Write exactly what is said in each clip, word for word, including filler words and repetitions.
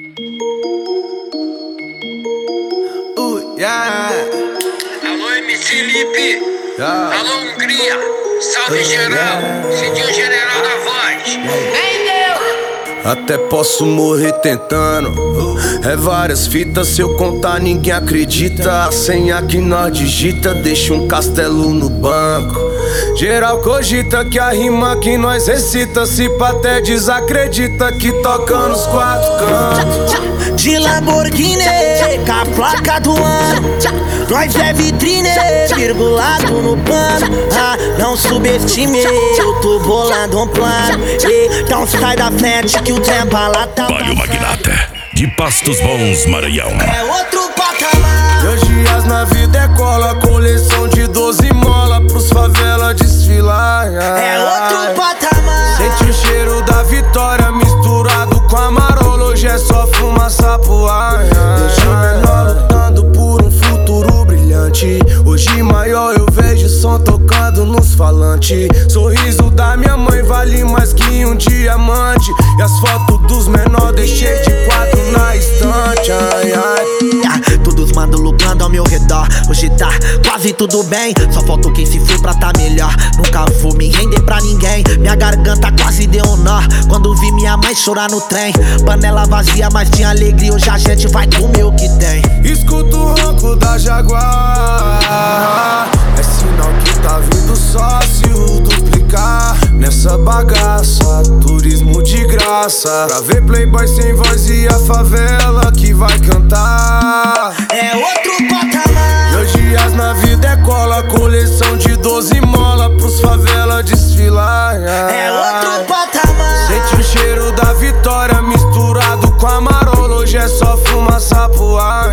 Uh, yeah. Alô, M C Lipe. Yeah. Alô, Hungria. Salve geral. Cidinho General da Voz. Vem, Deus. Até posso morrer tentando. É várias fitas, se eu contar ninguém acredita. A senha que nós digita deixa um castelo no banco. Geral cogita que a rima que nós recita, se pá até desacredita que toca nos quatro cantos. De Lamborghini, com a placa do ano, nós é vitrine, virgulado no pano. Ah, não subestime, eu tô bolando um plano. Então sai da frente que o trem bala tá Palio Magnata, de Pastos Bons, Maranhão. É outro patamar. Dois dias na vida é cola, coleção de doze mola pros favela desfilar. É outro patamar. Sente o cheiro da vitória misturado com a marola, hoje é só fumaça pro ar. Deixa o menor lutando por um futuro brilhante. Hoje maior eu vejo som tocando nos falantes. Sorriso da minha mãe vale mais que um diamante. E as fotos dos menores deixei de quatro na estante. Ai, ai. Todos mandam lucrando ao meu redor. Hoje tá quase tudo bem, só falta quem se for pra tá melhor. Nunca vou me render pra ninguém. Minha garganta quase deu um nó quando vi minha mãe chorar no trem. Panela vazia, mas tinha alegria. Hoje a gente vai comer o que tem. Escuto o ronco da Jaguar, é sinal que tá vindo sócio duplicar. Nessa bagaça, turismo de graça, pra ver playboy sem voz e a favela que vai cantar. É outro patamar. Dois dias na vida é cola, coleção de doze mola pros favela desfilar. É outro patamar. Sente o cheiro da vitória misturado com a marola, hoje é só fumaça pro ar.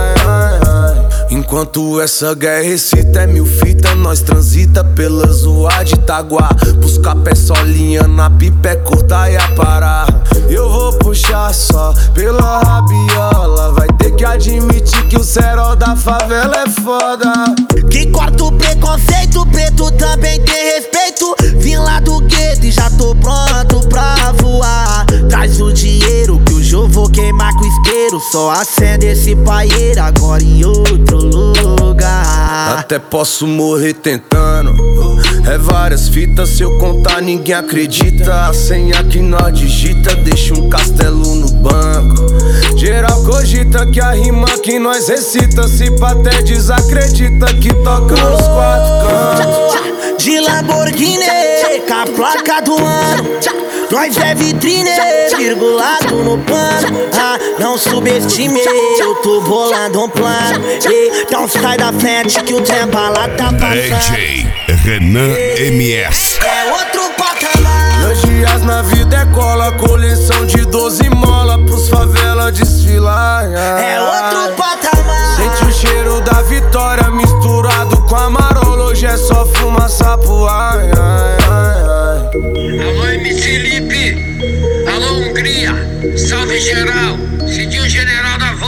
Enquanto essa guerra excita, é mil fita, nós transita pela zoa de Itaguá. Buscar pé solinha na pipa é cortar e aparar. Eu vou puxar só pela rabiola, vai ter que admitir que o cerol da favela é foda. Que corta o preconceito, preto também tem respeito. Vim lá do gueto e já tô pronto pra voar. Traz o dinheiro que hoje eu vou queimar com isqueiro. Só acende esse paieiro agora em outro lugar. Até posso morrer tentando. É várias fitas, se eu contar ninguém acredita. A senha que nós digita deixa um castelo no banco. Geral cogita que a rima que nós recita, se pá até desacredita que toca nos quatro cantos. De Lamborghini, com a placa do ano, nós é vitrine, virgulado no pano. Ah, não subestime, eu tô bolando um plano. Então sai da frente que o trem bala tá passando. D J Renan M S. É outro patamar. Dois dias na vida é cola, coleção de doze mola pros favela desfilar. É outro patamar. Sente o cheiro da vitória misturado com a marola, hoje é só fumaça pro ar. Alô, M C Lipe. Alô, Hungria. Salve geral. Cidinho General da Voz.